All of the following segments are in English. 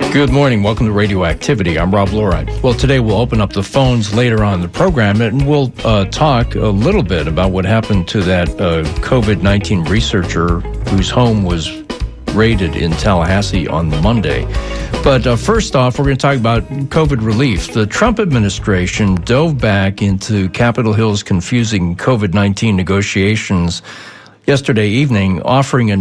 Good morning. Welcome to Radioactivity. I'm Rob Loride. Well, today we'll open up the phones later on in the program, and we'll talk a little bit about what happened to that COVID-19 researcher whose home was raided in Tallahassee on Monday. But first off, we're going to talk about COVID relief. The Trump administration dove back into Capitol Hill's confusing COVID-19 negotiations yesterday evening, offering a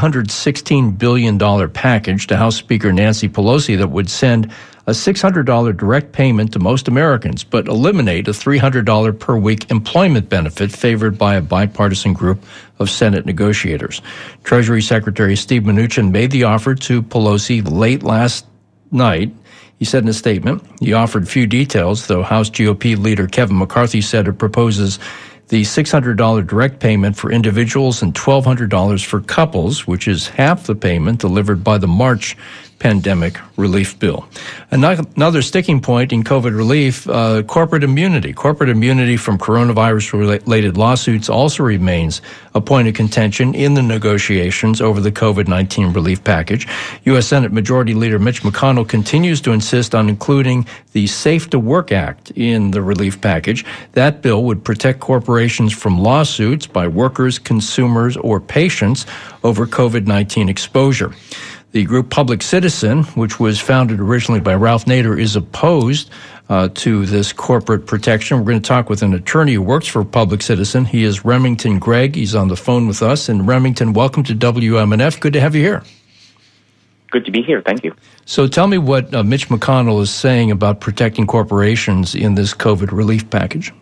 $916 billion package to House Speaker Nancy Pelosi that would send a $600 direct payment to most Americans, but eliminate a $300 per week employment benefit favored by a bipartisan group of Senate negotiators. Treasury Secretary Steve Mnuchin made the offer to Pelosi late last night. He said in a statement, he offered few details, though House GOP leader Kevin McCarthy said it proposes the $600 direct payment for individuals and $1,200 for couples, which is half the payment delivered by the March pandemic relief bill. Another sticking point in COVID relief, corporate immunity. Corporate immunity from coronavirus-related lawsuits also remains a point of contention in the negotiations over the COVID-19 relief package. U.S. Senate Majority Leader Mitch McConnell continues to insist on including the Safe to Work Act in the relief package. That bill would protect corporations from lawsuits by workers, consumers, or patients over COVID-19 exposure. The group Public Citizen, which was founded originally by Ralph Nader, is opposed to this corporate protection. We're going to talk with an attorney who works for Public Citizen. He is Remington Gregg. He's on the phone with us. And Remington, welcome to WMNF. Good to have you here. Good to be here. Thank you. So tell me what Mitch McConnell is saying about protecting corporations in this COVID relief package.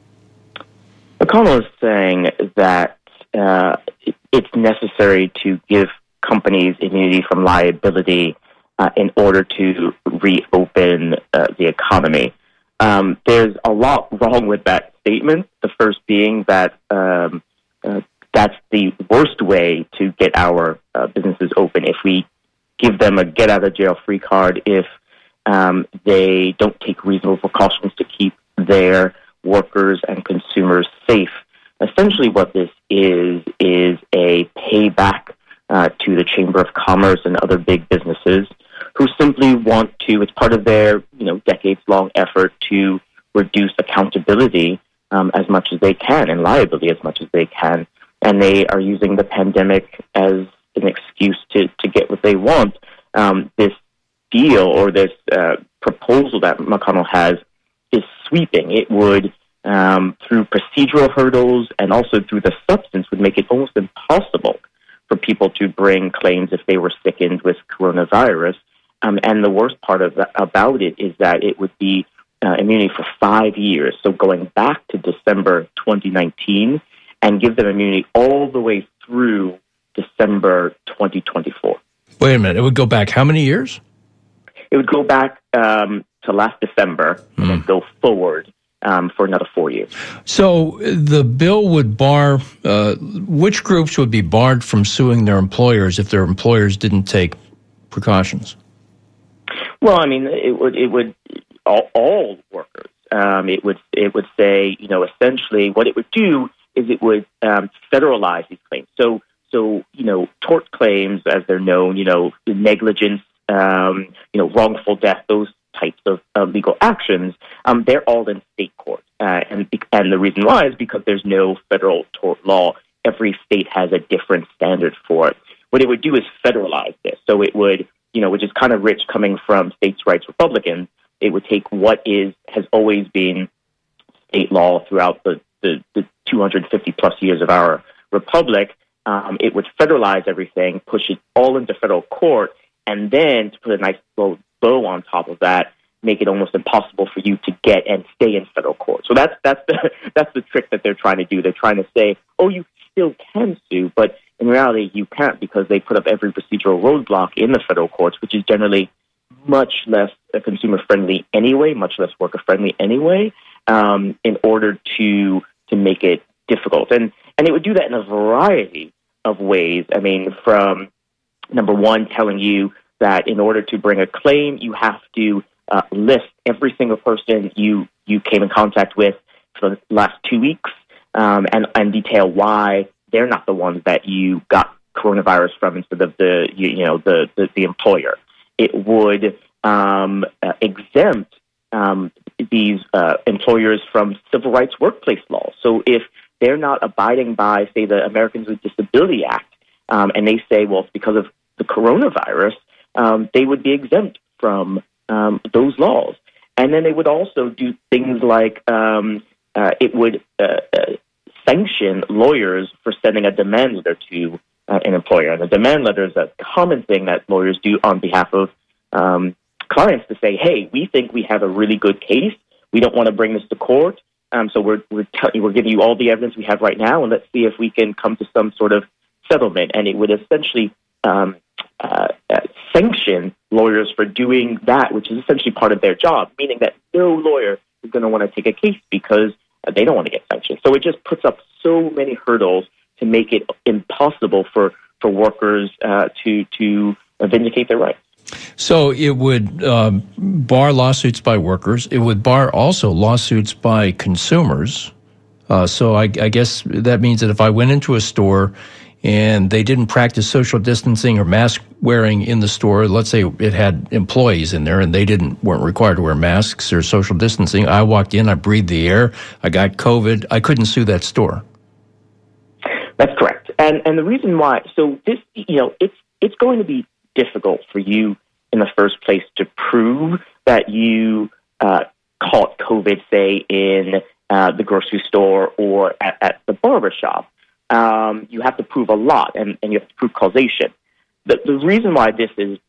McConnell is saying that it's necessary to give companies immunity from liability in order to reopen the economy. There's a lot wrong with that statement. The first being that that's the worst way to get our businesses open. If we give them a get-out-of-jail-free card, if they don't take reasonable precautions to keep their workers and consumers safe. Essentially what this is a payback to the Chamber of Commerce and other big businesses who simply want to, it's part of their decades-long effort to reduce accountability as much as they can and liability as much as they can. And they are using the pandemic as an excuse to get what they want. This deal or this proposal that McConnell has is sweeping. It would, through procedural hurdles and also through the substance, would make it almost impossible for people to bring claims if they were sickened with coronavirus. And the worst part about it is that it would be immunity for 5 years, so going back to December 2019, and give them immunity all the way through December 2024. Wait a minute, it would go back how many years? It would go back to last December and then go forward for another 4 years. So the bill would bar, which groups would be barred from suing their employers if their employers didn't take precautions? Well, I mean, it would all workers. It would say, essentially what it would do is it would federalize these claims. So tort claims, as they're known, negligence, wrongful death, those types of legal actions, they're all in state court. And the reason why is because there's no federal tort law. Every state has a different standard for it. What it would do is federalize this. So it would, which is kind of rich coming from states' rights Republicans, it would take what has always been state law throughout the 250 plus years of our republic. It would federalize everything, push it all into federal court, and then to put a nice bow on top of that, make it almost impossible for you to get and stay in federal court. So that's the trick that they're trying to do. They're trying to say, oh, you still can sue, but in reality you can't because they put up every procedural roadblock in the federal courts, which is generally much less consumer-friendly anyway, much less worker-friendly anyway, in order to make it difficult. And it would do that in a variety of ways. I mean, from number one, telling you that in order to bring a claim, you have to list every single person you came in contact with for the last 2 weeks, and detail why they're not the ones that you got coronavirus from instead of the employer. it would exempt these employers from civil rights workplace laws. So if they're not abiding by, say, the Americans with Disability Act, and they say, well, it's because of the coronavirus, they would be exempt from those laws. And then they would also do things like it would sanction lawyers for sending a demand letter to an employer. And the demand letter is a common thing that lawyers do on behalf of clients to say, hey, we think we have a really good case. We don't want to bring this to court. So we're giving you all the evidence we have right now, and let's see if we can come to some sort of settlement. And it would essentially sanction lawyers for doing that, which is essentially part of their job, meaning that no lawyer is going to want to take a case because they don't want to get sanctioned. So it just puts up so many hurdles to make it impossible for workers to vindicate their rights. So it would bar lawsuits by workers. It would bar also lawsuits by consumers. So I guess that means that if I went into a store and they didn't practice social distancing or mask wearing in the store, let's say it had employees in there and they weren't required to wear masks or social distancing. I walked in, I breathed the air, I got COVID. I couldn't sue that store. That's correct. And the reason why, so this, it's going to be difficult for you in the first place to prove that you caught COVID, say, in the grocery store or at the barbershop. You have to prove a lot, and you have to prove causation. The reason why this is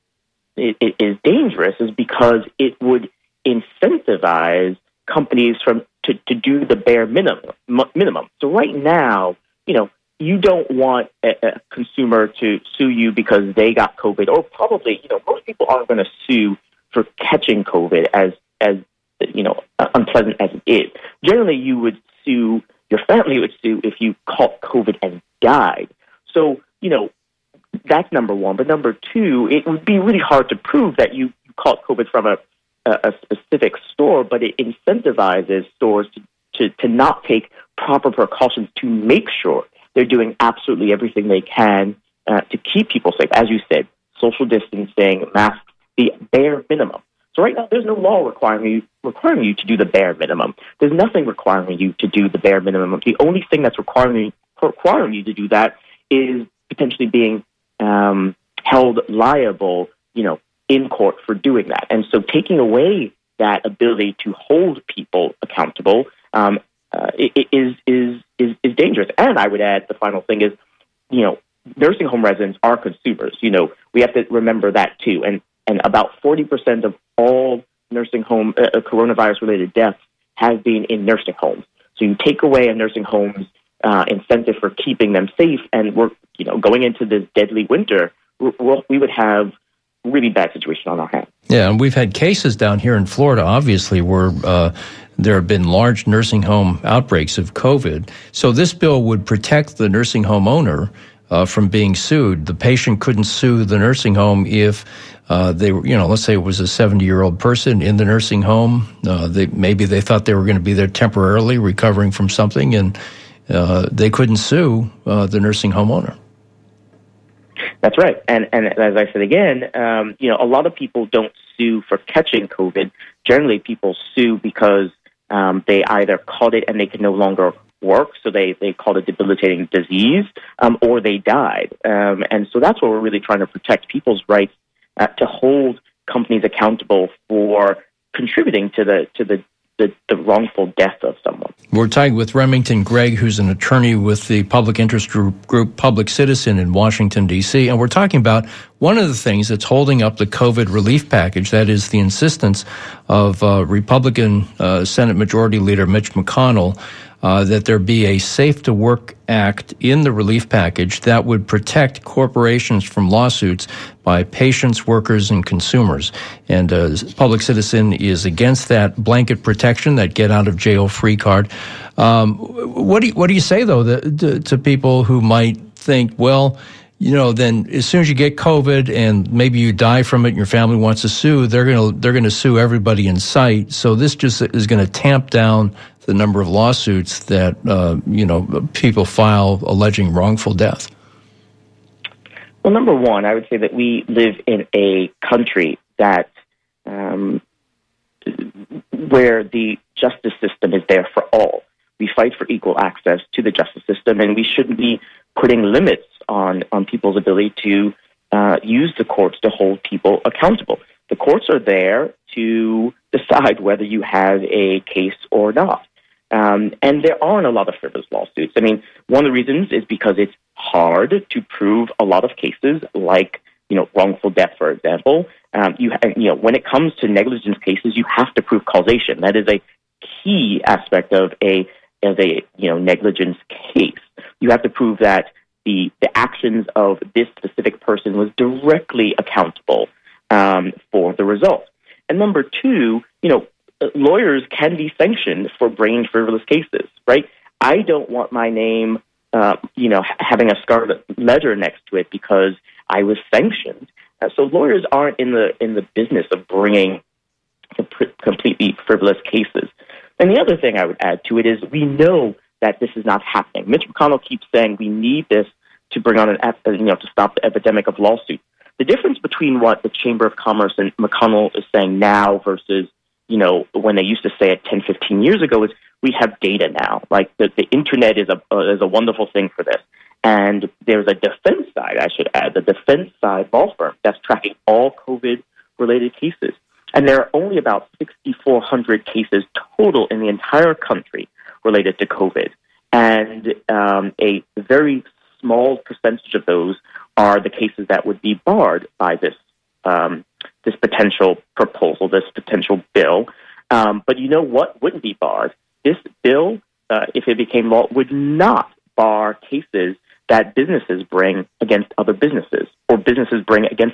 dangerous is because it would incentivize companies to do the bare minimum. So right now, you don't want a consumer to sue you because they got COVID, or probably, most people aren't going to sue for catching COVID as unpleasant as it is. Generally, you would sue, your family would sue if you caught COVID and died. So, that's number one. But number two, it would be really hard to prove that you caught COVID from a specific store, but it incentivizes stores to not take proper precautions to make sure they're doing absolutely everything they can to keep people safe. As you said, social distancing, masks, the bare minimum. So right now, there's no law requiring you to do the bare minimum. There's nothing requiring you to do the bare minimum. The only thing that's requiring you to do that is potentially being held liable, in court for doing that. And so taking away that ability to hold people accountable is dangerous. And I would add, the final thing is, nursing home residents are consumers. We have to remember that too. And about 40% of all nursing home coronavirus-related deaths have been in nursing homes. So you take away a nursing home's incentive for keeping them safe, and we're going into this deadly winter, we would have a really bad situation on our hands. Yeah, and we've had cases down here in Florida, obviously, where there have been large nursing home outbreaks of COVID. So this bill would protect the nursing home owner from being sued. The patient couldn't sue the nursing home if they were, let's say it was a 70-year-old person in the nursing home. Maybe they thought they were going to be there temporarily, recovering from something, and they couldn't sue the nursing home owner. That's right. And as I said again, a lot of people don't sue for catching COVID. Generally, people sue because they either caught it and they can no longer work, so they caught a debilitating disease, or they died. And so that's what we're really trying to protect, people's rights to hold companies accountable for contributing to the wrongful death of someone. We're talking with Remington Gregg, who's an attorney with the public interest group Public Citizen in Washington, D.C., and we're talking about one of the things that's holding up the COVID relief package, that is the insistence of Republican Senate Majority Leader Mitch McConnell that there be a Safe to Work Act in the relief package that would protect corporations from lawsuits by patients, workers, and consumers. And Public Citizen is against that blanket protection, that get-out-of-jail-free card. What do you say, though, to people who might think, well, then as soon as you get COVID and maybe you die from it and your family wants to sue, they're going to sue everybody in sight. So this just is going to tamp down the number of lawsuits that people file alleging wrongful death. Well, number one, I would say that we live in a country that where the justice system is there for all. We fight for equal access to the justice system, and we shouldn't be putting limits on people's ability to use the courts to hold people accountable. The courts are there to decide whether you have a case or not. And there aren't a lot of frivolous lawsuits. I mean, one of the reasons is because it's hard to prove a lot of cases, like wrongful death, for example. When it comes to negligence cases, you have to prove causation. That is a key aspect of a negligence case. You have to prove that the actions of this specific person was directly accountable for the result. And number two, lawyers can be sanctioned for bringing frivolous cases, right? I don't want my name, having a scarlet letter next to it because I was sanctioned. So lawyers aren't in the business of bringing completely frivolous cases. And the other thing I would add to it is we know that this is not happening. Mitch McConnell keeps saying we need this to bring on to stop the epidemic of lawsuits. The difference between what the Chamber of Commerce and McConnell is saying now versus when they used to say it 10, 15 years ago is we have data now. Like the internet is a wonderful thing for this. And there's a defense side, I should add, the defense side law firm that's tracking all COVID-related cases. And there are only about 6,400 cases total in the entire country related to COVID. And a very small percentage of those are the cases that would be barred by this potential proposal, this potential bill. But you know what wouldn't be barred? This bill, if it became law, would not bar cases that businesses bring against other businesses or businesses bring against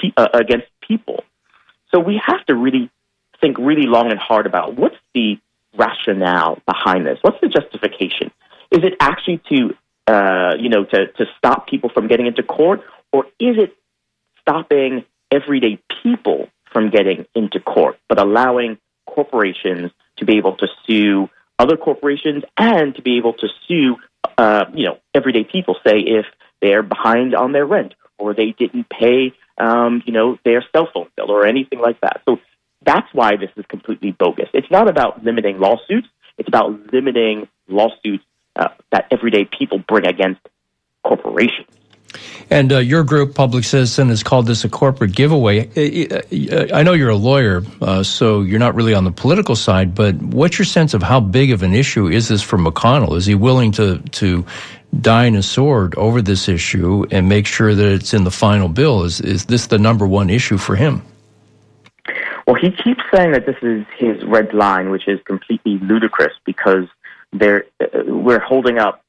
people. So we have to really think really long and hard about what's the rationale behind this. What's the justification? Is it actually to stop people from getting into court, or is it stopping everyday people from getting into court, but allowing corporations to be able to sue other corporations and to be able to sue, everyday people, say if they're behind on their rent or they didn't pay, their cell phone bill or anything like that. So that's why this is completely bogus. It's not about limiting lawsuits. It's about limiting lawsuits that everyday people bring against corporations. And your group, Public Citizen, has called this a corporate giveaway. I know you're a lawyer, so you're not really on the political side, but what's your sense of how big of an issue is this for McConnell? Is he willing to die in a sword over this issue and make sure that it's in the final bill? Is this the number one issue for him? Well, he keeps saying that this is his red line, which is completely ludicrous because we're holding up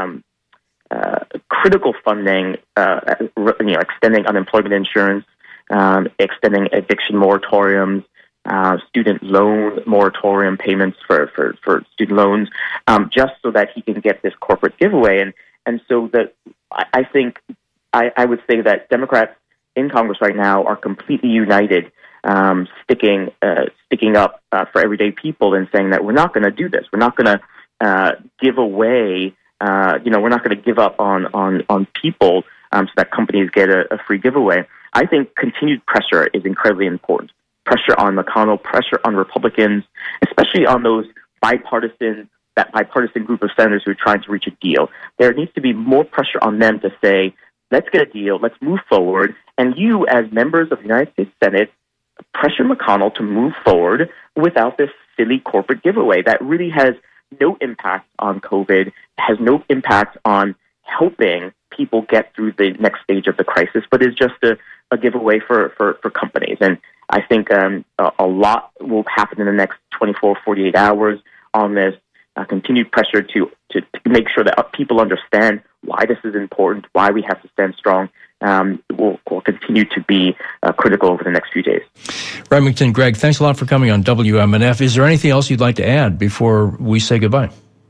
critical funding, extending unemployment insurance, extending eviction moratoriums, student loan moratorium payments for student loans, just so that he can get this corporate giveaway. And so I think I would say that Democrats in Congress right now are completely united, sticking up for everyday people and saying that we're not going to do this. We're not going to give away. We're not going to give up on people so that companies get a free giveaway. I think continued pressure is incredibly important. Pressure on McConnell, pressure on Republicans, especially on that bipartisan group of senators who are trying to reach a deal. There needs to be more pressure on them to say, let's get a deal, let's move forward. And you, as members of the United States Senate, pressure McConnell to move forward without this silly corporate giveaway that really has no impact on COVID, has no impact on helping people get through the next stage of the crisis, but is just a giveaway for companies. And I think a lot will happen in the next 24, 48 hours on this. Continued pressure to make sure that people understand why this is important, why we have to stand strong, will continue to be critical over the next few days. Remington Gregg, thanks a lot for coming on WMNF. Is there anything else you'd like to add before we say goodbye?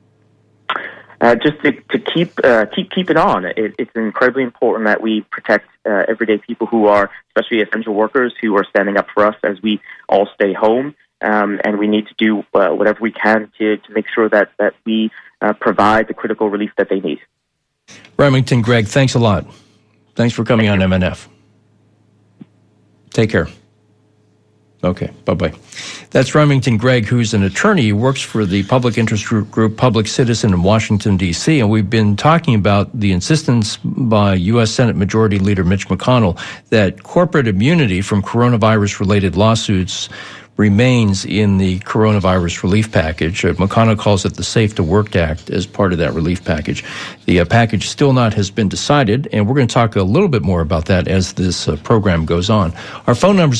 Just to keep it on. It's incredibly important that we protect everyday people who are, especially essential workers, who are standing up for us as we all stay home. And we need to do whatever we can to make sure that we provide the critical relief that they need. Remington Gregg, thanks a lot. Thanks for coming on MNF. Take care. Okay, bye-bye. That's Remington Gregg, who's an attorney. He works for the public interest group Public Citizen in Washington, D.C., and we've been talking about the insistence by U.S. Senate Majority Leader Mitch McConnell that corporate immunity from coronavirus-related lawsuits remains in the coronavirus relief package. McConnell calls it the Safe to Work Act as part of that relief package. The package still not has been decided, and we're going to talk a little bit more about that as this program goes on. Our phone number is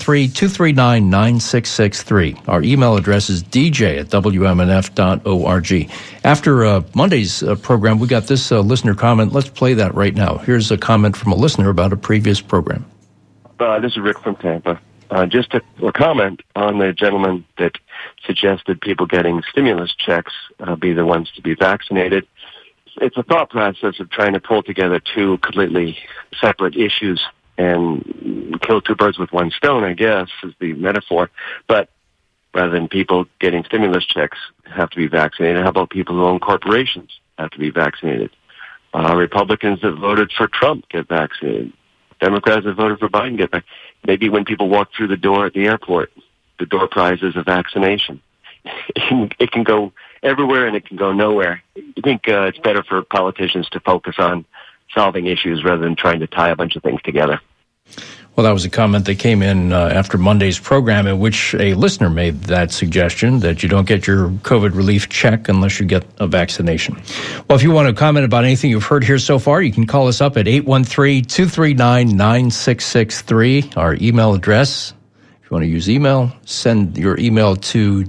813-239-9663. Our email address is dj@wmnf.org. After Monday's program, we got this listener comment. Let's play that right now. Here's a comment from a listener about a previous program. This is Rick from Tampa. Just a comment on the gentleman that suggested people getting stimulus checks be the ones to be vaccinated. It's a thought process of trying to pull together two completely separate issues and kill two birds with one stone, I guess, is the metaphor. But rather than people getting stimulus checks have to be vaccinated, how about people who own corporations have to be vaccinated? Republicans that voted for Trump get vaccinated. Democrats that voted for Biden get back. Maybe when people walk through the door at the airport, the door prize is a vaccination. It can go everywhere and it can go nowhere. I think it's better for politicians to focus on solving issues rather than trying to tie a bunch of things together. Well, that was a comment that came in after Monday's program in which a listener made that suggestion that you don't get your COVID relief check unless you get a vaccination. Well, if you want to comment about anything you've heard here so far, you can call us up at 813-239-9663. Our email address, if you want to use email, send your email to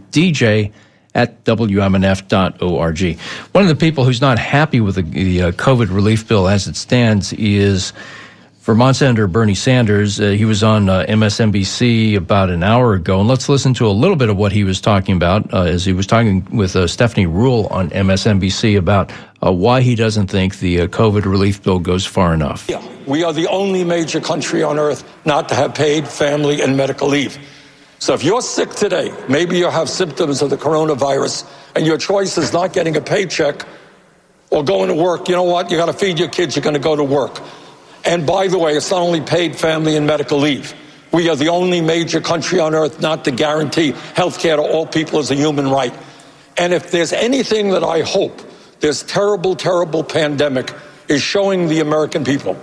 dj@wmnf.org. One of the people who's not happy with the COVID relief bill as it stands is Vermont Senator Bernie Sanders. He was on MSNBC about an hour ago, and let's listen to a little bit of what he was talking about as he was talking with Stephanie Ruhle on MSNBC about why he doesn't think the COVID relief bill goes far enough. Yeah, we are the only major country on earth not to have paid family and medical leave. So if you're sick today, maybe you have symptoms of the coronavirus, and your choice is not getting a paycheck or going to work, you know what? You got to feed your kids, you're going to go to work. And by the way, it's not only paid family and medical leave. We are the only major country on earth not to guarantee health care to all people as a human right. And if there's anything that I hope this terrible, terrible pandemic is showing the American people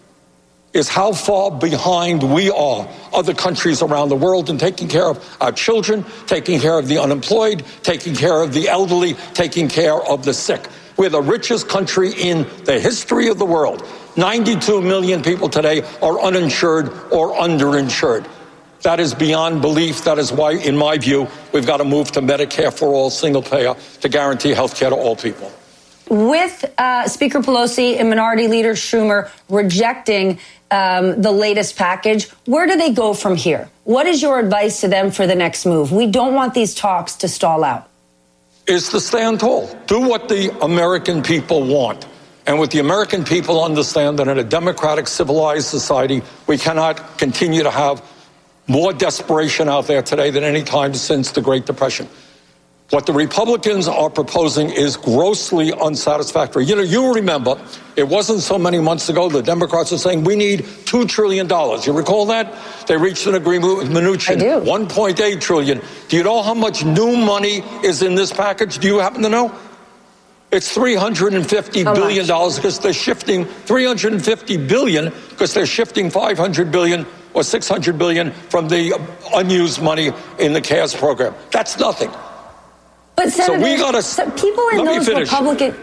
is how far behind we are other countries around the world in taking care of our children, taking care of the unemployed, taking care of the elderly, taking care of the sick. We're the richest country in the history of the world. 92 million people today are uninsured or underinsured. That is beyond belief. That is why, in my view, we've got to move to Medicare for all, single payer, to guarantee health care to all people. With Speaker Pelosi and Minority Leader Schumer rejecting the latest package, where do they go from here? What is your advice to them for the next move? We don't want these talks to stall out. Is to stand tall. Do what the American people want. And with the American people understand that in a democratic, civilized society, we cannot continue to have more desperation out there today than any time since the Great Depression. What the Republicans are proposing is grossly unsatisfactory. You remember, it wasn't so many months ago, the Democrats were saying we need $2 trillion. You recall that? They reached an agreement with Mnuchin. I do. $1.8 trillion. Do you know how much new money is in this package? Do you happen to know? It's $350 billion because they're shifting $350 billion because they're shifting $500 billion or $600 billion from the unused money in the CARES program. That's nothing. But Senator, so we gotta, people in those Republican...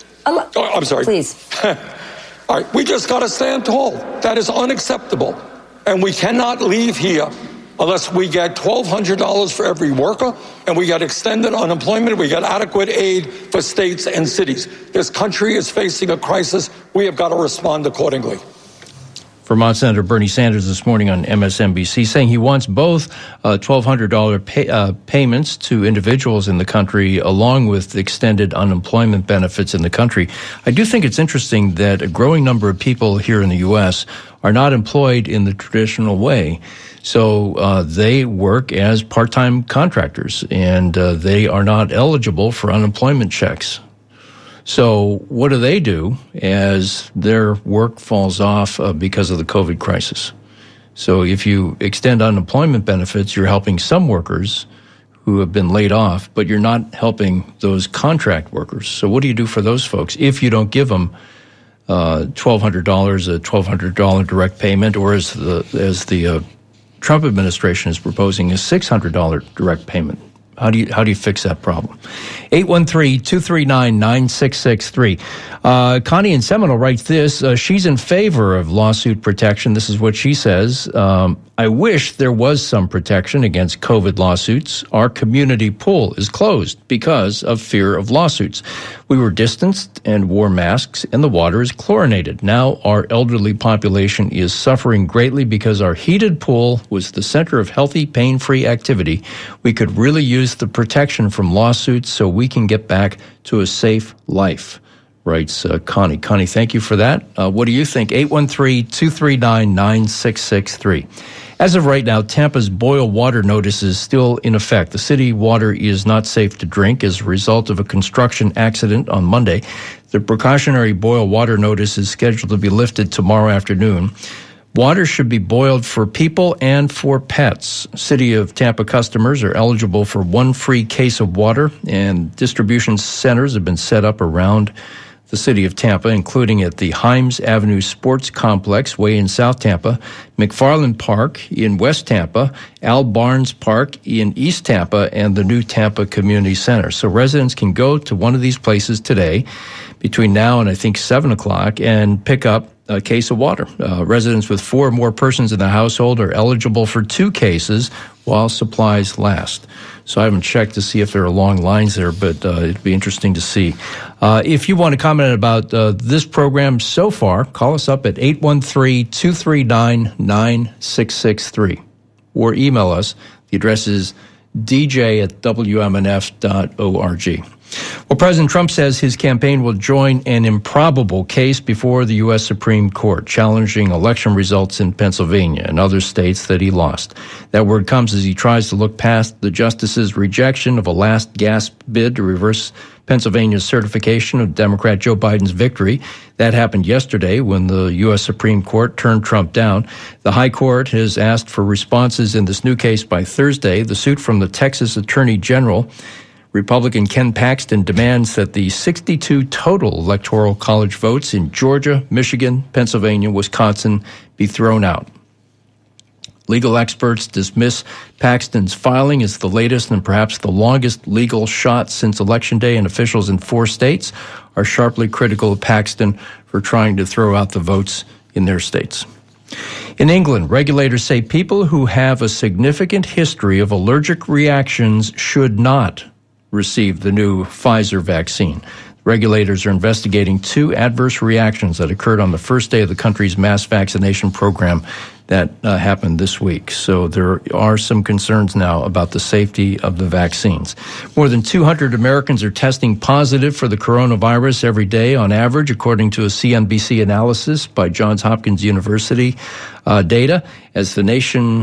I'm sorry. Please. All right, we just got to stand tall. That is unacceptable. And we cannot leave here unless we get $1,200 for every worker and we get extended unemployment, we get adequate aid for states and cities. This country is facing a crisis. We have got to respond accordingly. Vermont Senator Bernie Sanders this morning on MSNBC saying he wants both $1,200 payments to individuals in the country along with extended unemployment benefits in the country. I do think it's interesting that a growing number of people here in the U.S. are not employed in the traditional way. So they work as part-time contractors, and they are not eligible for unemployment checks. So what do they do as their work falls off because of the COVID crisis? So if you extend unemployment benefits, you're helping some workers who have been laid off, but you're not helping those contract workers. So what do you do for those folks if you don't give them $1,200, a $1,200 direct payment, or as the Trump administration is proposing, a $600 direct payment? How do you fix that problem? 813-239-9663. Connie in Seminole writes this. She's in favor of lawsuit protection. This is what she says. I wish there was some protection against COVID lawsuits. Our community pool is closed because of fear of lawsuits. We were distanced and wore masks, and the water is chlorinated. Now our elderly population is suffering greatly because our heated pool was the center of healthy, pain-free activity. We could really use the protection from lawsuits so we can get back to a safe life, writes Connie. Connie, thank you for that. What do you think? 813-239-9663. As of right now, Tampa's boil water notice is still in effect. The city water is not safe to drink as a result of a construction accident on Monday. The precautionary boil water notice is scheduled to be lifted tomorrow afternoon. Water should be boiled for people and for pets. City of Tampa customers are eligible for one free case of water, and distribution centers have been set up around the city of Tampa, including at the Himes Avenue Sports Complex way in South Tampa, McFarland Park in West Tampa, Al Barnes Park in East Tampa, and the new Tampa Community Center. So residents can go to one of these places today between now and I think 7 o'clock and pick up a case of water. Residents with 4 or more persons in the household are eligible for 2 cases while supplies last. So I haven't checked to see if there are long lines there, but it'd be interesting to see. If you want to comment about this program so far, call us up at 813-239-9663 or email us. The address is dj@wmnf.org. Well, President Trump says his campaign will join an improbable case before the U.S. Supreme Court, challenging election results in Pennsylvania and other states that he lost. That word comes as he tries to look past the justice's rejection of a last-gasp bid to reverse Pennsylvania's certification of Democrat Joe Biden's victory. That happened yesterday when the U.S. Supreme Court turned Trump down. The High Court has asked for responses in this new case by Thursday. The suit from the Texas Attorney General, Republican Ken Paxton, demands that the 62 total Electoral College votes in Georgia, Michigan, Pennsylvania, Wisconsin be thrown out. Legal experts dismiss Paxton's filing as the latest and perhaps the longest legal shot since Election Day, and officials in 4 states are sharply critical of Paxton for trying to throw out the votes in their states. In England, regulators say people who have a significant history of allergic reactions should not receive the new Pfizer vaccine. Regulators are investigating 2 adverse reactions that occurred on the first day of the country's mass vaccination program that happened this week. So there are some concerns now about the safety of the vaccines. More than 200 Americans are testing positive for the coronavirus every day on average, according to a CNBC analysis by Johns Hopkins University data, as the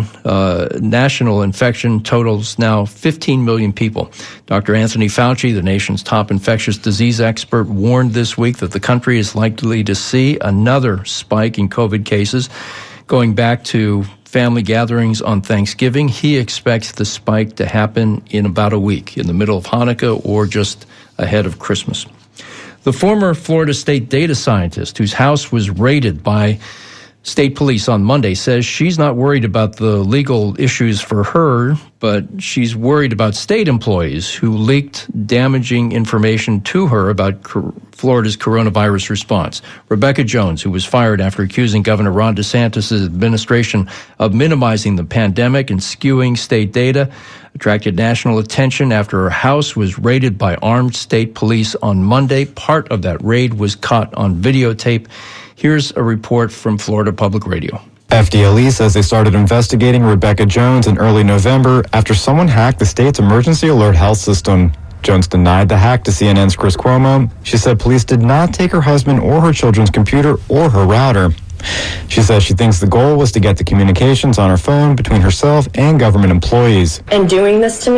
national infection totals now 15 million people. Dr. Anthony Fauci, the nation's top infectious disease expert, warned this week that the country is likely to see another spike in COVID cases. Going back to family gatherings on Thanksgiving, he expects the spike to happen in about a week, in the middle of Hanukkah or just ahead of Christmas. The former Florida State data scientist, whose house was raided by state police on Monday, says she's not worried about the legal issues for her, but she's worried about state employees who leaked damaging information to her about Florida's coronavirus response. Rebecca Jones, who was fired after accusing Governor Ron DeSantis' administration of minimizing the pandemic and skewing state data, attracted national attention after her house was raided by armed state police on Monday. Part of that raid was caught on videotape. Here's a report from Florida Public Radio. FDLE says they started investigating Rebecca Jones in early November after someone hacked the state's emergency alert health system. Jones denied the hack to CNN's Chris Cuomo. She said police did not take her husband or her children's computer or her router. She says she thinks the goal was to get the communications on her phone between herself and government employees. And doing this to me,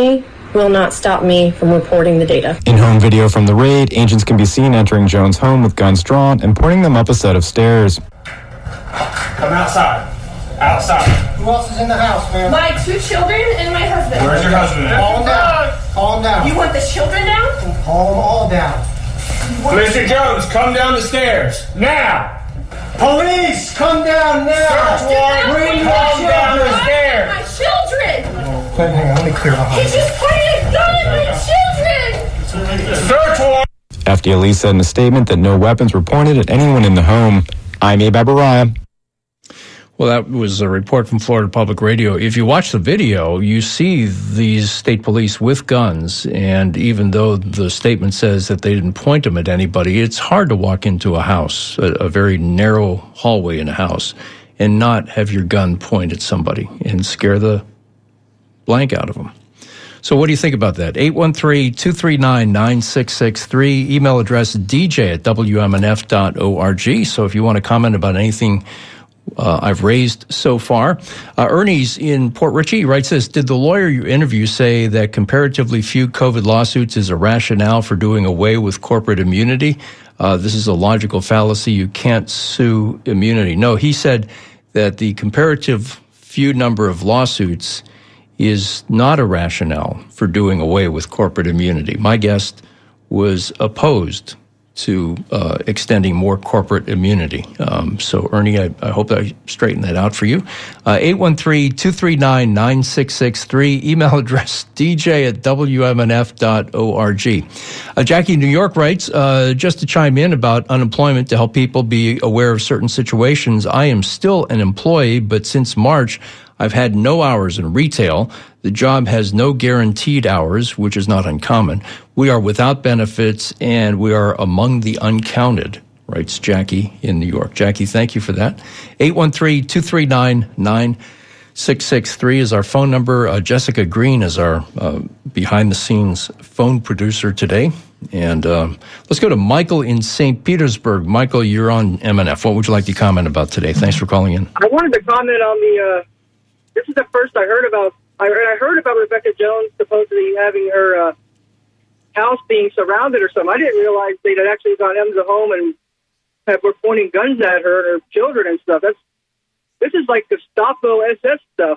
will not stop me from reporting the data. In home video from the raid, agents can be seen entering Jones' home with guns drawn and pointing them up a set of stairs. Come outside. Outside. Who else is in the house, man? My 2 children and my husband. Where's your husband at? Calm down. Calm down. You want the children down? Calm them all down. Mr. Jones, come down the stairs. Now! Police, come down now. Search warrant. Bring your Come down the children. stairs. My children! Hang on, let me clear the He house. just pointed a gun at my children! Search warrant. FDLE said in a statement that no weapons were pointed at anyone in the home. I'm Abe Abaraya. Well, that was a report from Florida Public Radio. If you watch the video, you see these state police with guns, and even though the statement says that they didn't point them at anybody, it's hard to walk into a house, a very narrow hallway in a house, and not have your gun point at somebody and scare the blank out of them. So what do you think about that? 813-239-9663, email address dj@wmnf.org. So if you want to comment about anything I've raised so far. Ernie's in Port Richey writes this: did the lawyer you interview say that comparatively few COVID lawsuits is a rationale for doing away with corporate immunity? This is a logical fallacy. You can't sue immunity. No, he said that the comparative few number of lawsuits is not a rationale for doing away with corporate immunity. My guest was opposed to extending more corporate immunity. So, Ernie, I hope I straightened that out for you. 813-239-9663, email address dj@wmnf.org. Jackie in New York writes, just to chime in about unemployment to help people be aware of certain situations, I am still an employee, but since March, I've had no hours in retail. The job has no guaranteed hours, which is not uncommon. We are without benefits, and we are among the uncounted, writes Jackie in New York. Jackie, thank you for that. 813-239-9663 is our phone number. Jessica Green is our behind-the-scenes phone producer today. And let's go to Michael in St. Petersburg. Michael, you're on MNF. What would you like to comment about today? Thanks for calling in. I wanted to comment on the... this is the first I heard about... I heard about Rebecca Jones supposedly having her house being surrounded or something. I didn't realize they'd actually gone into the home and were pointing guns at her and her children and stuff. This is like Gestapo SS stuff.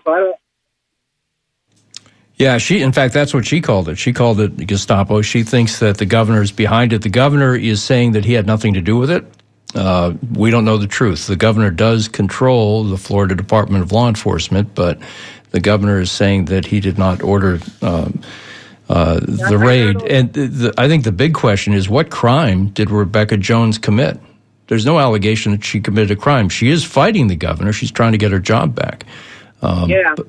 Yeah, in fact, that's what she called it. She called it Gestapo. She thinks that the governor is behind it. The governor is saying that he had nothing to do with it. We don't know the truth. The governor does control the Florida Department of Law Enforcement, but the governor is saying that he did not order the raid. And I think the big question is, what crime did Rebecca Jones commit? There's no allegation that she committed a crime. She is fighting the governor. She's trying to get her job back. I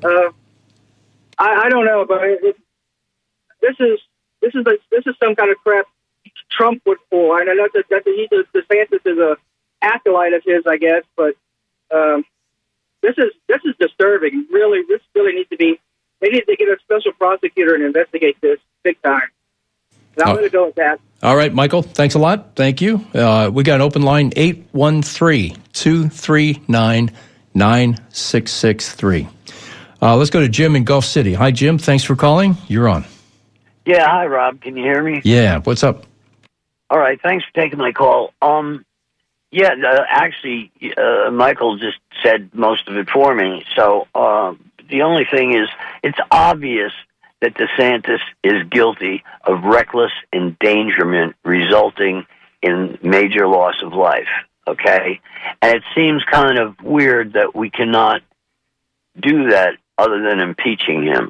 don't know, but this is some kind of crap Trump would pull. I know that DeSantis is a acolyte of his, I guess, but this is disturbing. Really, this really needs to be. They need to get a special prosecutor and investigate this big time. And I'm going to go with that. All right, Michael, thanks a lot. Thank you. We got an open line, 813-239-9663. Let's go to Jim in Gulf City. Hi, Jim. Thanks for calling. You're on. Yeah, hi, Rob. Can you hear me? Yeah, what's up? All right, thanks for taking my call. Actually, Michael just said most of it for me. So the only thing is, it's obvious that DeSantis is guilty of reckless endangerment resulting in major loss of life, okay? And it seems kind of weird that we cannot do that other than impeaching him.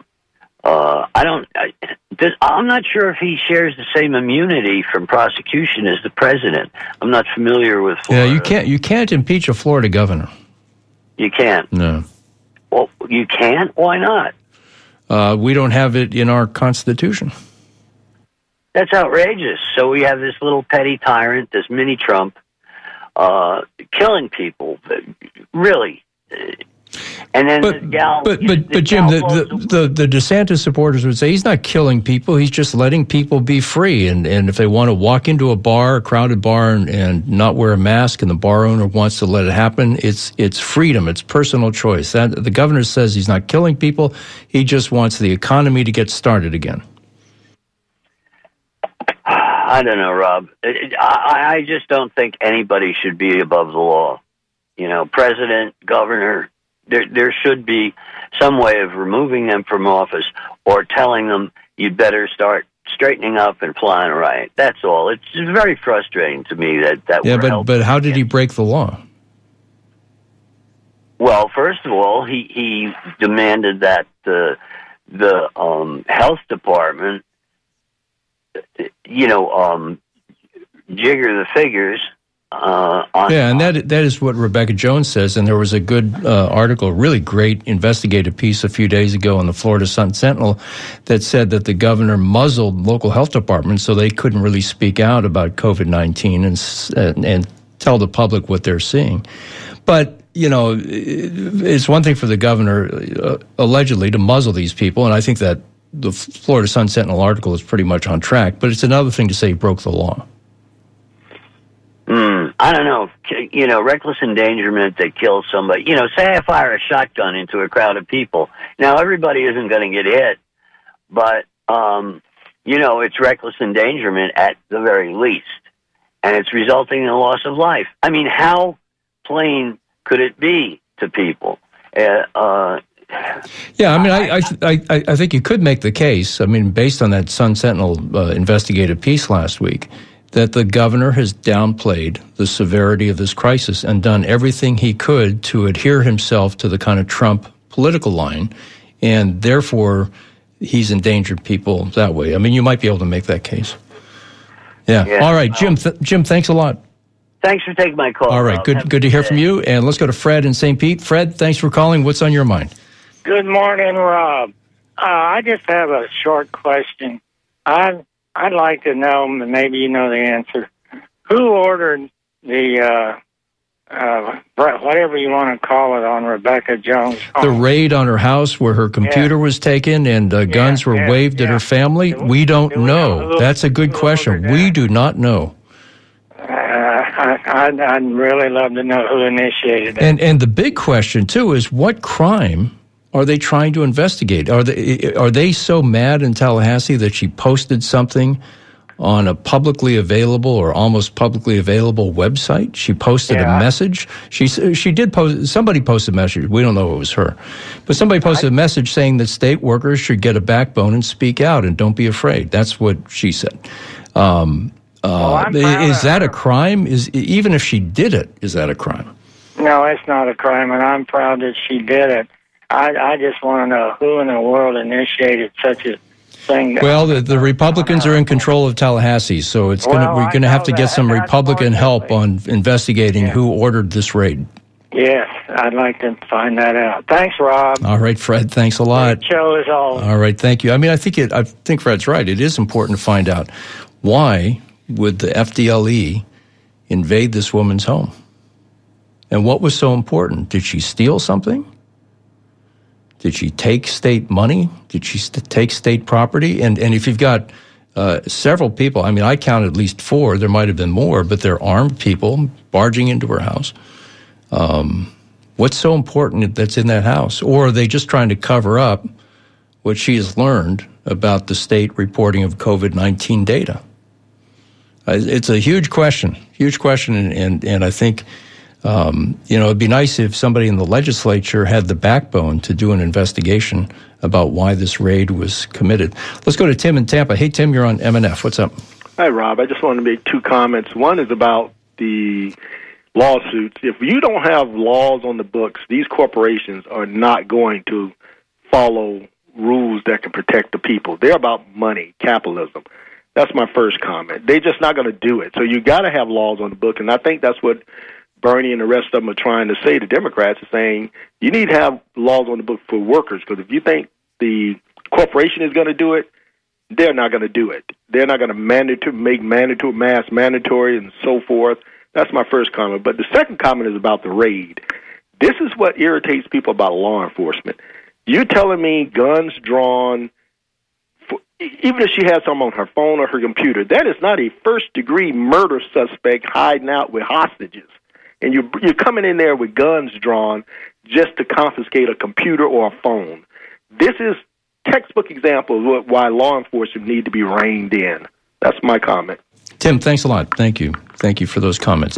I'm not sure if he shares the same immunity from prosecution as the president. I'm not familiar with Florida. Yeah, you can't impeach a Florida governor. You can't? No. Well, you can't? Why not? We don't have it in our Constitution. That's outrageous. So we have this little petty tyrant, this mini Trump, killing people. Really. And then but Jim, the DeSantis supporters would say he's not killing people. He's just letting people be free. And if they want to walk into a bar, a crowded bar, and not wear a mask, and the bar owner wants to let it happen, it's freedom. It's personal choice. That the governor says he's not killing people. He just wants the economy to get started again. I don't know, Rob. I just don't think anybody should be above the law. You know, president, governor, there should be some way of removing them from office or telling them you'd better start straightening up and applying right. That's all. It's very frustrating to me that Yeah, but how did he break the law? Well, first of all, he demanded that the health department, jigger the figures. And that is what Rebecca Jones says. And there was a good article, a really great investigative piece a few days ago in the Florida Sun-Sentinel that said that the governor muzzled local health departments so they couldn't really speak out about COVID-19 and tell the public what they're seeing. But, it's one thing for the governor allegedly to muzzle these people, and I think that the Florida Sun-Sentinel article is pretty much on track, but it's another thing to say he broke the law. I don't know. Reckless endangerment that kills somebody. Say I fire a shotgun into a crowd of people. Now, everybody isn't going to get hit, but, it's reckless endangerment at the very least, and it's resulting in the loss of life. I mean, how plain could it be to people? Yeah, I mean, I think you could make the case, based on that Sun-Sentinel investigative piece last week, that the governor has downplayed the severity of this crisis and done everything he could to adhere himself to the kind of Trump political line, and therefore he's endangered people that way. I mean, you might be able to make that case. Yeah. All right, Jim. Jim, thanks a lot. Thanks for taking my call. All right, good to hear from you. And let's go to Fred in St. Pete. Fred, thanks for calling. What's on your mind? Good morning, Rob. I just have a short question. I'd like to know, maybe you know the answer, who ordered the, whatever you want to call it, on Rebecca Jones' home? The raid on her house where her computer was taken and guns were waved at her family? We don't know. That's a good question. We do not know. I'd really love to know who initiated it. And the big question, too, is what crime are they trying to investigate? Are they so mad in Tallahassee that she posted something on a publicly available or almost publicly available website? She posted a message. She did post. Somebody posted a message. We don't know it was her, but somebody posted a message saying that state workers should get a backbone and speak out and don't be afraid. That's what she said. Is that a crime? Even if she did it, is that a crime? No, it's not a crime, and I'm proud that she did it. I just want to know who in the world initiated such a thing. Well, the Republicans are in control of Tallahassee, so we're going to have to get some Republican help on investigating who ordered this raid. Yes, I'd like to find that out. Thanks, Rob. All right, Fred. Thanks a lot. Great show as always. All right, thank you. I think Fred's right. It is important to find out why would the FDLE invade this woman's home, and what was so important? Did she steal something? Did she take state money? Did she take state property? And if you've got several people, I counted at least 4. There might have been more, but they're armed people barging into her house. What's so important that's in that house? Or are they just trying to cover up what she has learned about the state reporting of COVID-19 data? It's a huge question, and I think it'd be nice if somebody in the legislature had the backbone to do an investigation about why this raid was committed. Let's go to Tim in Tampa. Hey, Tim, you're on MNF. What's up? Hi, Rob. I just wanted to make 2 comments. One is about the lawsuits. If you don't have laws on the books, these corporations are not going to follow rules that can protect the people. They're about money, capitalism. That's my first comment. They're just not going to do it. So you got to have laws on the book, and I think that's what Bernie and the rest of them are trying to say. The Democrats are saying you need to have laws on the book for workers, because if you think the corporation is going to do it, they're not going to do it. They're not going to make mass mandatory and so forth. That's my first comment. But the second comment is about the raid. This is what irritates people about law enforcement. You're telling me guns drawn, even if she has some on her phone or her computer, that is not a first-degree murder suspect hiding out with hostages. And you're coming in there with guns drawn just to confiscate a computer or a phone. This is textbook example of why law enforcement need to be reined in. That's my comment. Tim, thanks a lot. Thank you. Thank you for those comments.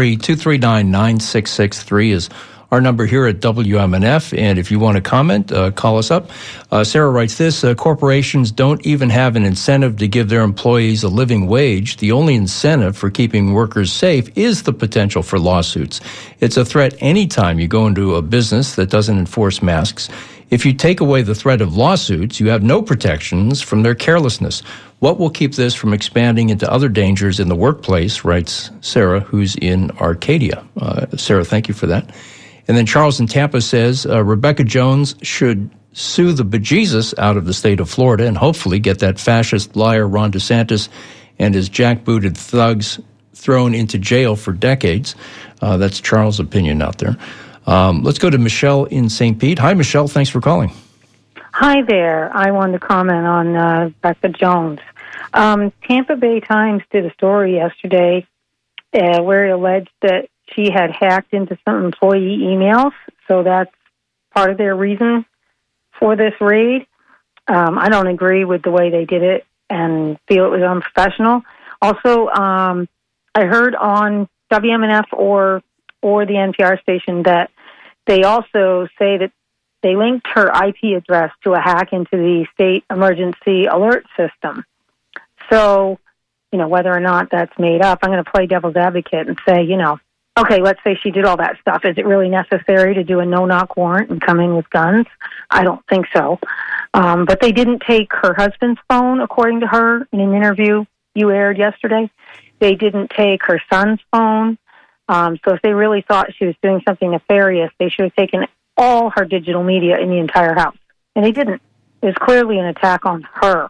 813-239-9663 is our number here at WMNF, and if you want to comment, call us up. Sarah writes this, corporations don't even have an incentive to give their employees a living wage. The only incentive for keeping workers safe is the potential for lawsuits. It's a threat anytime you go into a business that doesn't enforce masks. If you take away the threat of lawsuits, you have no protections from their carelessness. What will keep this from expanding into other dangers in the workplace, writes Sarah, who's in Arcadia. Sarah, thank you for that. And then Charles in Tampa says, Rebecca Jones should sue the bejesus out of the state of Florida and hopefully get that fascist liar Ron DeSantis and his jackbooted thugs thrown into jail for decades. That's Charles' opinion out there. Let's go to Michelle in St. Pete. Hi, Michelle. Thanks for calling. Hi there. I wanted to comment on Rebecca Jones. Tampa Bay Times did a story yesterday where it alleged that she had hacked into some employee emails, so that's part of their reason for this raid. I don't agree with the way they did it and feel it was unprofessional. Also, I heard on WMNF or the NPR station that they also say that they linked her IP address to a hack into the state emergency alert system. So, whether or not that's made up, I'm going to play devil's advocate and say, okay, let's say she did all that stuff. Is it really necessary to do a no-knock warrant and come in with guns? I don't think so. But they didn't take her husband's phone, according to her, in an interview you aired yesterday. They didn't take her son's phone. So if they really thought she was doing something nefarious, they should have taken all her digital media in the entire house. And they didn't. It was clearly an attack on her.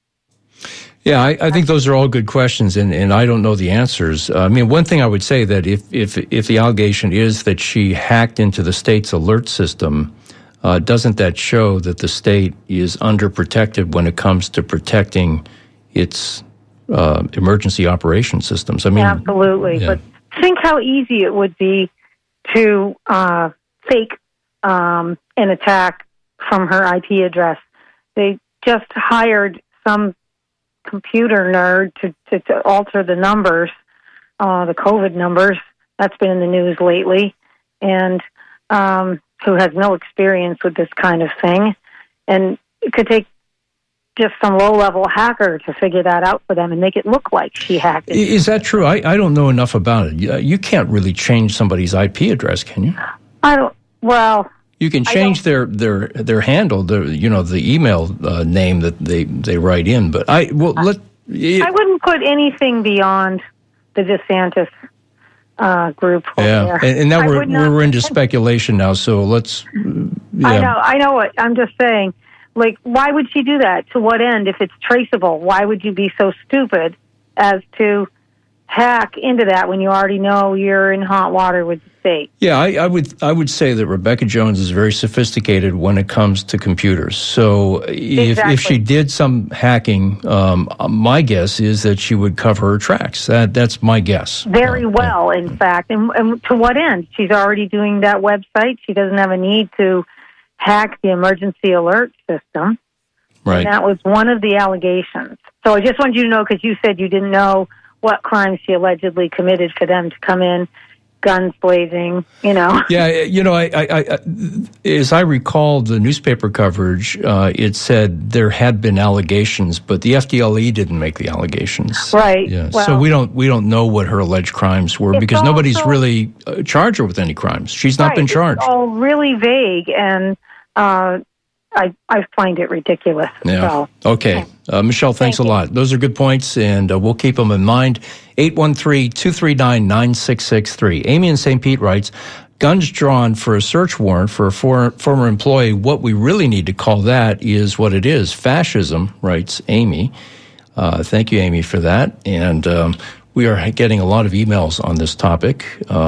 Yeah, I think those are all good questions, and I don't know the answers. I mean, one thing I would say that if the allegation is that she hacked into the state's alert system, doesn't that show that the state is underprotected when it comes to protecting its emergency operation systems? I mean, absolutely. Yeah. But think how easy it would be to fake an attack from her IP address. They just hired some computer nerd to alter the numbers, the COVID numbers. That's been in the news lately, and who has no experience with this kind of thing. And it could take just some low-level hacker to figure that out for them and make it look like she hacked it. Is that true? I don't know enough about it. You can't really change somebody's IP address, can you? I don't. Well, you can change their handle, the email name that they write in. But I wouldn't put anything beyond the DeSantis group. Yeah, and now we're into speculation now. So let's. Yeah. I know what I'm just saying. Like, why would she do that? To what end? If it's traceable, why would you be so stupid as to hack into that when you already know you're in hot water with the state? Yeah, I would say that Rebecca Jones is very sophisticated when it comes to computers. So if she did some hacking, my guess is that she would cover her tracks. That's my guess. Very well, in fact. And to what end? She's already doing that website. She doesn't have a need to hack the emergency alert system. Right. And that was one of the allegations. So I just wanted you to know, because you said you didn't know what crimes she allegedly committed for them to come in, guns blazing, Yeah, I as I recall the newspaper coverage, it said there had been allegations, but the FDLE didn't make the allegations. Right. Yeah. Well, so we don't know what her alleged crimes were because nobody's really charged her with any crimes. She's not been charged. It's all really vague, and I find it ridiculous. Yeah. So. Okay. Michelle, thanks a lot. Those are good points, and we'll keep them in mind. 813-239-9663. Amy in St. Pete writes, guns drawn for a search warrant for a former employee. What we really need to call that is what it is, fascism, writes Amy. Thank you, Amy, for that. And we are getting a lot of emails on this topic.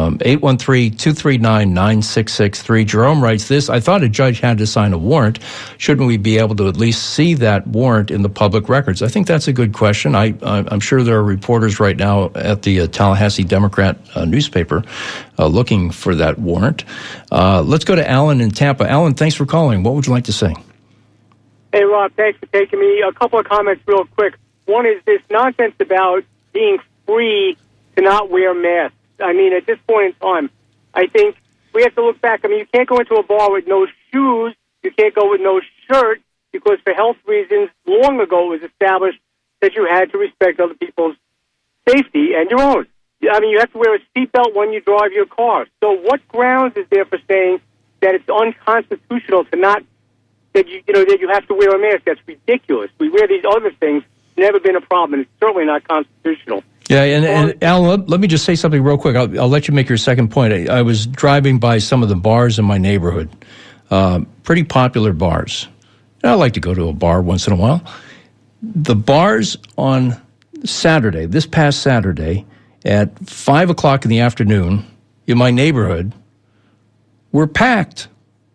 813-239-9663. Jerome writes this, I thought a judge had to sign a warrant. Shouldn't we be able to at least see that warrant in the public records? I think that's a good question. I'm sure there are reporters right now at the Tallahassee Democrat newspaper looking for that warrant. Let's go to Alan in Tampa. Alan, thanks for calling. What would you like to say? Hey, Rob, thanks for taking me. A couple of comments real quick. One is this nonsense about being free to not wear masks. I mean, at this point in time, I think we have to look back. I mean, you can't go into a bar with no shoes. You can't go with no shirt because for health reasons, long ago it was established that you had to respect other people's safety and your own. I mean, you have to wear a seatbelt when you drive your car. So what grounds is there for saying that it's unconstitutional to not, that you have to wear a mask? That's ridiculous. We wear these other things. Never been a problem. It's certainly not constitutional. Yeah, and Alan, let me just say something real quick. I'll let you make your second point. I was driving by some of the bars in my neighborhood, pretty popular bars. I like to go to a bar once in a while. The bars on Saturday, this past Saturday, at 5 o'clock in the afternoon in my neighborhood were packed.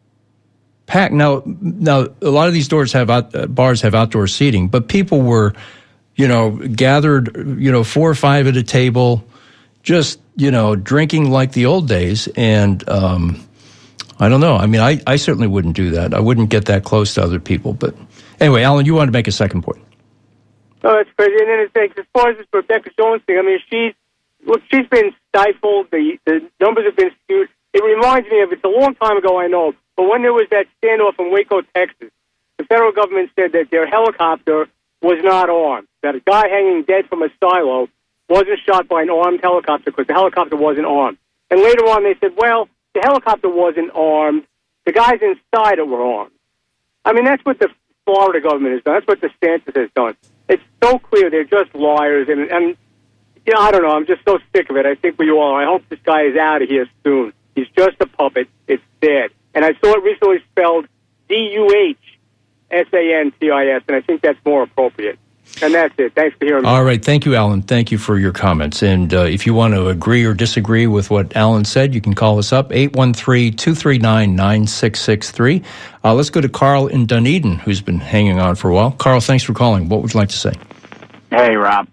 Now, a lot of these bars have outdoor seating, but people were, gathered, 4 or 5 at a table, just, drinking like the old days. And I don't know. I mean, I certainly wouldn't do that. I wouldn't get that close to other people. But anyway, Alan, you wanted to make a second point. Oh, that's crazy. And then as far as this Rebecca Jones thing, I mean, she's been stifled. The numbers have been skewed. It reminds me of, it's a long time ago, I know, but when there was that standoff in Waco, Texas, the federal government said that their helicopter was not armed, that a guy hanging dead from a silo wasn't shot by an armed helicopter because the helicopter wasn't armed. And later on they said, well, the helicopter wasn't armed. The guys inside it were armed. I mean, that's what the Florida government has done. That's what DeSantis has done. It's so clear they're just liars. And I don't know. I'm just so sick of it. I think we all are. I hope this guy is out of here soon. He's just a puppet. It's dead. And I saw it recently spelled DUHSANTIS, and I think that's more appropriate. And that's it. Thanks for hearing me. All right. Thank you, Alan. Thank you for your comments. And if you want to agree or disagree with what Alan said, you can call us up, 813-239-9663. Let's go to Carl in Dunedin, who's been hanging on for a while. Carl, thanks for calling. What would you like to say? Hey, Rob.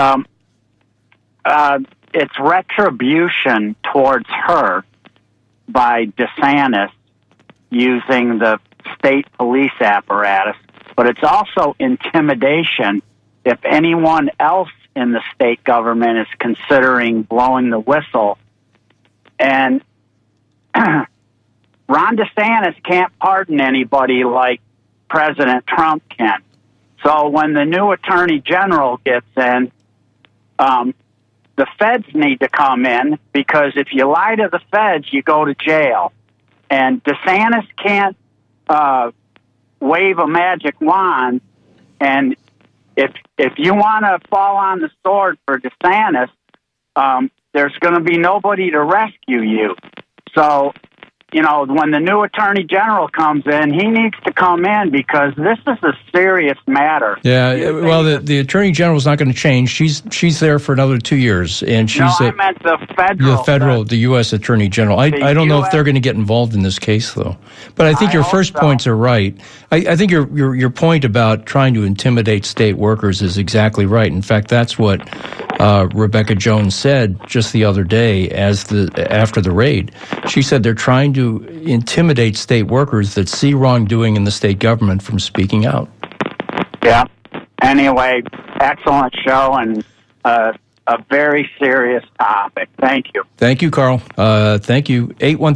It's retribution towards her by DeSantis using the state police apparatus, but it's also intimidation if anyone else in the state government is considering blowing the whistle. And Ron DeSantis can't pardon anybody like President Trump can. So when the new attorney general gets in, the feds need to come in, because if you lie to the feds, you go to jail. And DeSantis can't wave a magic wand. And if you want to fall on the sword for DeSantis, there's going to be nobody to rescue you. So, when the new attorney general comes in, he needs to come in, because this is a serious matter. Yeah, well, the attorney general is not going to change. She's there for another 2 years, and she's I meant the federal. The U.S. attorney general. I don't know if they're going to get involved in this case, though. But I think your first points are right. I think your point about trying to intimidate state workers is exactly right. In fact, that's what Rebecca Jones said just the other day after the raid. She said they're trying to intimidate state workers that see wrongdoing in the state government from speaking out. Yeah. Anyway, excellent show and a very serious topic. Thank you. Thank you, Carl. Thank you.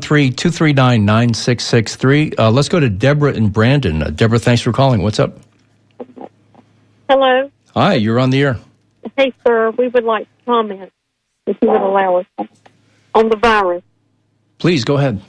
813-239-9663. Let's go to Deborah in Brandon. Deborah, thanks for calling. What's up? Hello. Hi, you're on the air. Hey, sir, we would like to comment, if you would allow us, on the virus. Please, go ahead.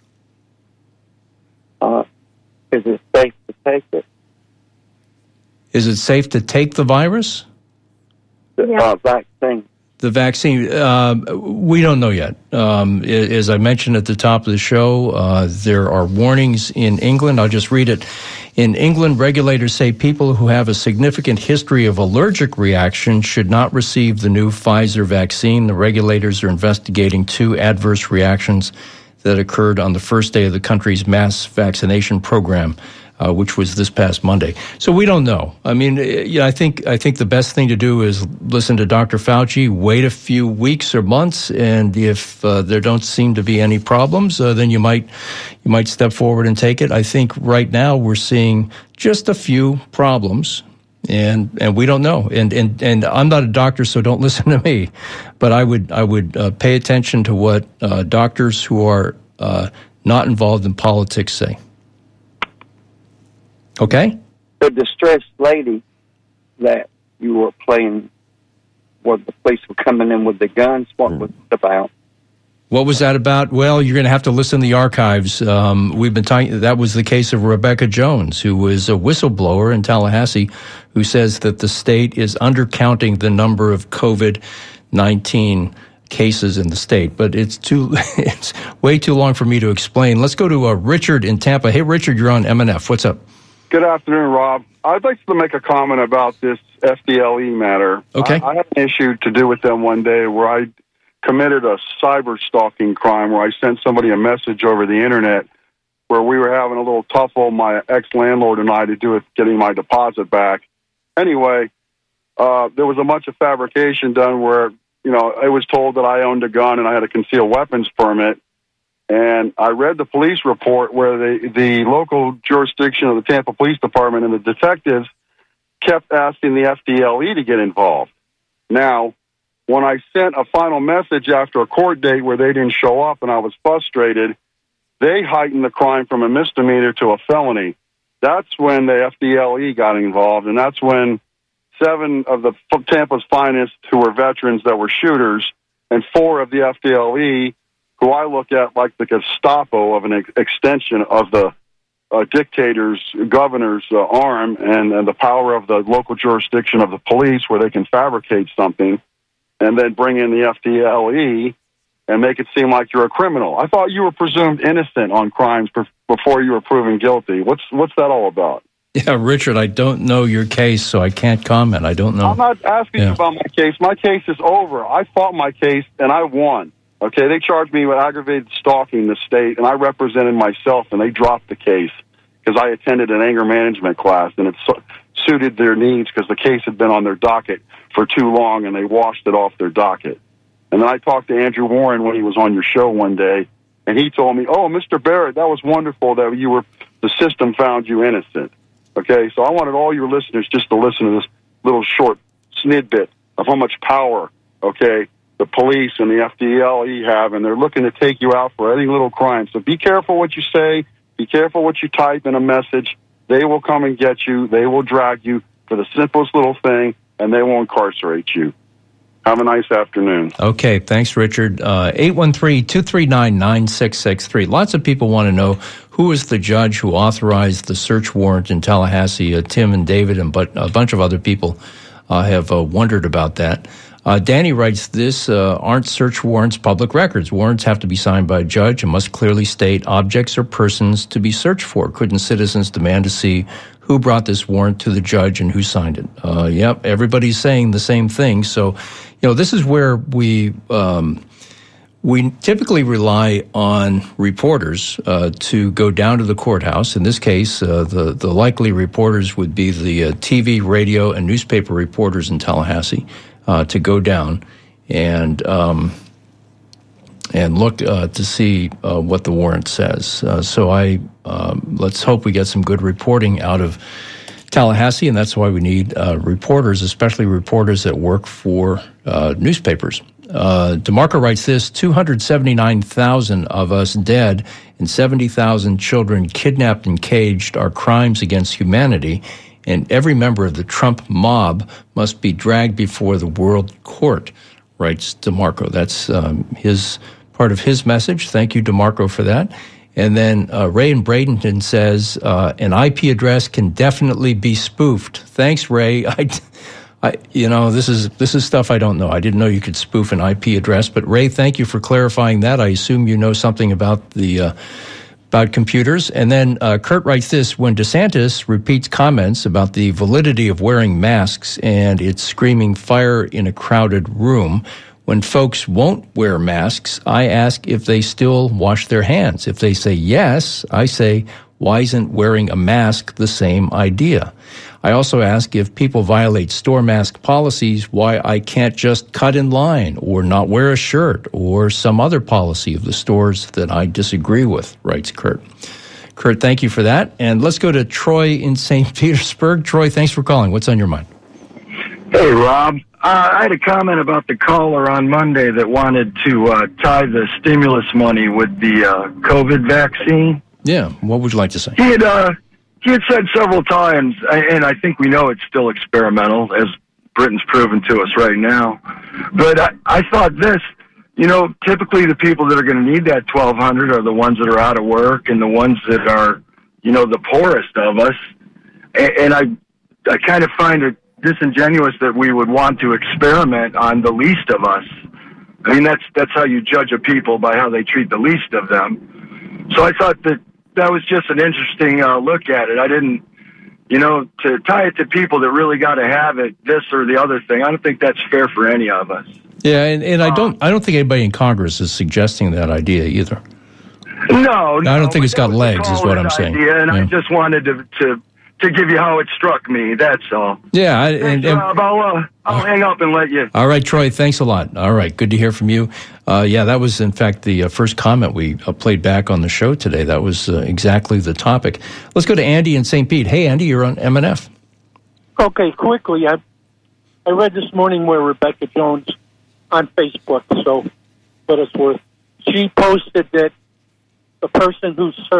Is it safe to take it? Is it safe to take the virus? The vaccine. The vaccine, we don't know yet. As I mentioned at the top of the show, there are warnings in England. I'll just read it. In England, regulators say people who have a significant history of allergic reaction should not receive the new Pfizer vaccine. The regulators are investigating 2 adverse reactions that occurred on the first day of the country's mass vaccination program, which was this past Monday. So we don't know. I mean, I think the best thing to do is listen to Dr. Fauci, wait a few weeks or months, and if there don't seem to be any problems, then you might step forward and take it. I think right now we're seeing just a few problems, And we don't know. And I'm not a doctor, so don't listen to me. But I would pay attention to what doctors who are not involved in politics say. Okay? The distressed lady that you were playing, where the police were coming in with the guns, what was it about? What was that about? Well, you're going to have to listen to the archives. We've been talking. That was the case of Rebecca Jones, who was a whistleblower in Tallahassee, who says that the state is undercounting the number of COVID-19 cases in the state. But it's way too long for me to explain. Let's go to Richard in Tampa. Hey, Richard, you're on MNF. What's up? Good afternoon, Rob. I'd like to make a comment about this FDLE matter. Okay. I had an issue to do with them one day where I committed a cyber stalking crime where I sent somebody a message over the internet where we were having a little tussle, my ex-landlord and I, to do with getting my deposit back. Anyway, there was a bunch of fabrication done where, I was told that I owned a gun and I had a concealed weapons permit. And I read the police report where the local jurisdiction of the Tampa Police Department and the detectives kept asking the FDLE to get involved. Now, when I sent a final message after a court date where they didn't show up and I was frustrated, they heightened the crime from a misdemeanor to a felony. That's when the FDLE got involved, and that's when 7 of the Tampa's finest who were veterans that were shooters and 4 of the FDLE, who I look at like the Gestapo of an extension of the dictator's, governor's arm and the power of the local jurisdiction of the police where they can fabricate something and then bring in the FDLE and make it seem like you're a criminal. I thought you were presumed innocent on crimes before you were proven guilty. What's that all about? Yeah, Richard, I don't know your case, so I can't comment. I don't know. I'm not asking you about my case. My case is over. I fought my case, and I won. Okay, they charged me with aggravated stalking the state, and I represented myself, and they dropped the case because I attended an anger management class, and it suited their needs because the case had been on their docket for too long, and they washed it off their docket. And then I talked to Andrew Warren when he was on your show one day, and he told me, "Oh, Mr. Barrett, that was wonderful that the system found you innocent." Okay, so I wanted all your listeners just to listen to this little short snippet of how much power, okay, the police and the FDLE have, and they're looking to take you out for any little crime. So be careful what you say. Be careful what you type in a message. They will come and get you. They will drag you for the simplest little thing, and they will incarcerate you. Have a nice afternoon. Okay, thanks, Richard. 813-239-9663. Lots of people want to know who is the judge who authorized the search warrant in Tallahassee. Tim and David and a bunch of other people have wondered about that. Danny writes this, aren't search warrants public records? Warrants have to be signed by a judge and must clearly state objects or persons to be searched for. Couldn't citizens demand to see who brought this warrant to the judge and who signed it? Yep, everybody's saying the same thing. So, this is where we typically rely on reporters to go down to the courthouse. In this case, the likely reporters would be the TV, radio, and newspaper reporters in Tallahassee. To go down and look to see what the warrant says. So let's hope we get some good reporting out of Tallahassee, and that's why we need reporters, especially reporters that work for newspapers. DeMarco writes this, 279,000 of us dead and 70,000 children kidnapped and caged are crimes against humanity, and every member of the Trump mob must be dragged before the world court, writes DeMarco. That's his part of his message. Thank you, DeMarco, for that. And then Ray in Bradenton says, an IP address can definitely be spoofed. Thanks, Ray. This is stuff I don't know. I didn't know you could spoof an IP address. But Ray, thank you for clarifying that. I assume you know something about about computers. And then Kurt writes this, when DeSantis repeats comments about the validity of wearing masks and it's screaming fire in a crowded room, when folks won't wear masks, I ask if they still wash their hands. If they say yes, I say, why isn't wearing a mask the same idea? I also ask if people violate store mask policies, why I can't just cut in line or not wear a shirt or some other policy of the stores that I disagree with, writes Kurt. Kurt, thank you for that. And let's go to Troy in St. Petersburg. Troy, thanks for calling. What's on your mind? Hey, Rob. I had a comment about the caller on Monday that wanted to tie the stimulus money with the COVID vaccine. Yeah, what would you like to say? He had said several times, and I think we know it's still experimental, as Britain's proven to us right now. But I thought this, typically the people that are going to need that $1,200 are the ones that are out of work and the ones that are, the poorest of us. And I kind of find it disingenuous that we would want to experiment on the least of us. I mean, that's how you judge a people, by how they treat the least of them. So I thought that was just an interesting look at it. I didn't, to tie it to people that really got to have it, this or the other thing. I don't think that's fair for any of us. Yeah, and I don't think anybody in Congress is suggesting that idea either. No, I don't think it's got legs, is what I'm saying. And I just wanted to give you how it struck me. That's all. Yeah, I'll hang up and let you. All right, Troy, thanks a lot. All right, good to hear from you. That was, in fact, the first comment we played back on the show today. That was exactly the topic. Let's go to Andy in St. Pete. Hey, Andy, you're on MNF. Okay, quickly, I read this morning where Rebecca Jones on Facebook, so what it's worth, she posted that the person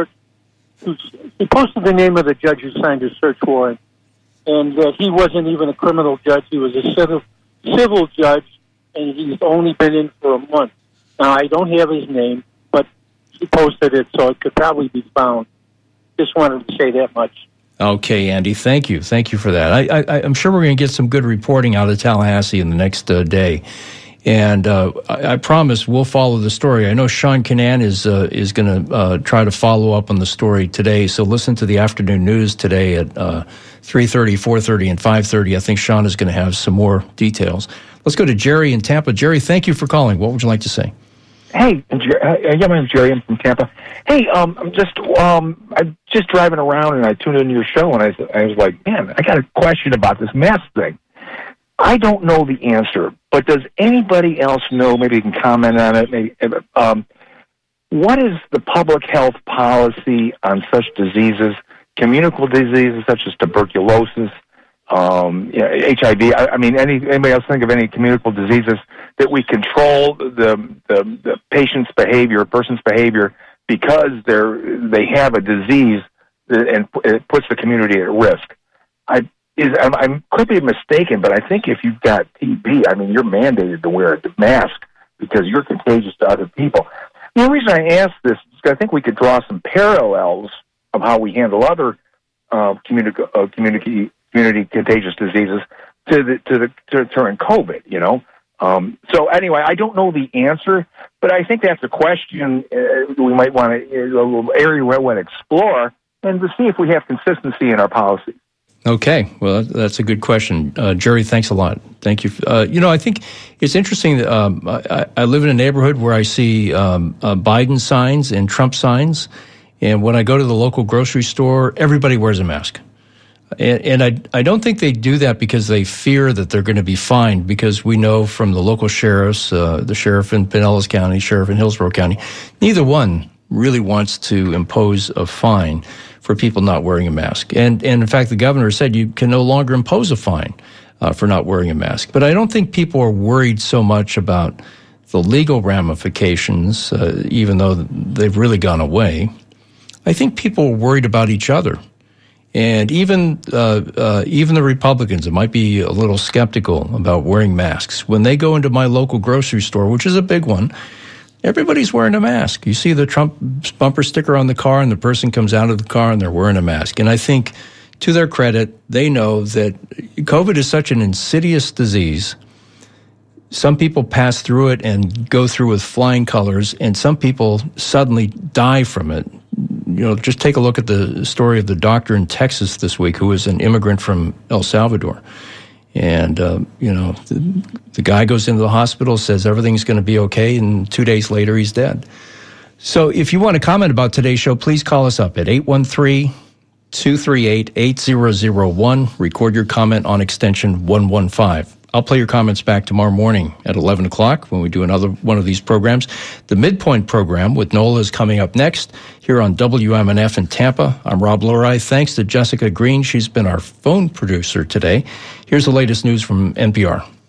he posted the name of the judge who signed his search warrant, and that he wasn't even a criminal judge. He was a civil judge, and he's only been in for a month. Now, I don't have his name, but she posted it, so it could probably be found. Just wanted to say that much. Okay, Andy, thank you. Thank you for that. I'm sure we're going to get some good reporting out of Tallahassee in the next day. And I promise we'll follow the story. I know Sean Kinane is going to try to follow up on the story today. So listen to the afternoon news today at 3:30, 4:30, and 5:30. I think Sean is going to have some more details. Let's go to Jerry in Tampa. Jerry, thank you for calling. What would you like to say? Hey, my name's Jerry. I'm from Tampa. Hey, I'm just driving around and I tuned into your show and I was like, man, I got a question about this mask thing. I don't know the answer, but does anybody else know? Maybe you can comment on it. Maybe, what is the public health policy on such diseases, communicable diseases such as tuberculosis, HIV? I mean, anybody else think of any communicable diseases that we control the patient's behavior, person's behavior, because they have a disease and it puts the community at risk? I could be mistaken, but I think if you've got TB, I mean, you're mandated to wear a mask because you're contagious to other people. The only reason I ask this is because I think we could draw some parallels of how we handle other community contagious diseases to during COVID. So anyway, I don't know the answer, but I think that's a question we might want to a little area we want to explore and to see if we have consistency in our policies. Okay, well, that's a good question. Jerry, thanks a lot. Thank you. I think it's interesting that I live in a neighborhood where I see Biden signs and Trump signs, and when I go to the local grocery store, everybody wears a mask. And I don't think they do that because they fear that they're going to be fined, because we know from the local sheriffs, the sheriff in Pinellas County, sheriff in Hillsborough County, neither one really wants to impose a fine for people not wearing a mask. And in fact, the governor said you can no longer impose a fine for not wearing a mask. But I don't think people are worried so much about the legal ramifications, even though they've really gone away. I think people are worried about each other. And even the Republicans that might be a little skeptical about wearing masks, when they go into my local grocery store, which is a big one, everybody's wearing a mask. You see the Trump bumper sticker on the car, and the person comes out of the car and they're wearing a mask. And I think, to their credit, they know that COVID is such an insidious disease. Some people pass through it and go through with flying colors, and some people suddenly die from it. Just take a look at the story of the doctor in Texas this week who was an immigrant from El Salvador. And, the guy goes into the hospital, says everything's going to be okay, and 2 days later he's dead. So if you want to comment about today's show, please call us up at 813-238-8001. Record your comment on extension 115. I'll play your comments back tomorrow morning at 11 o'clock when we do another one of these programs. The Midpoint program with Nola is coming up next here on WMNF in Tampa. I'm Rob Loray. Thanks to Jessica Green. She's been our phone producer today. Here's the latest news from NPR.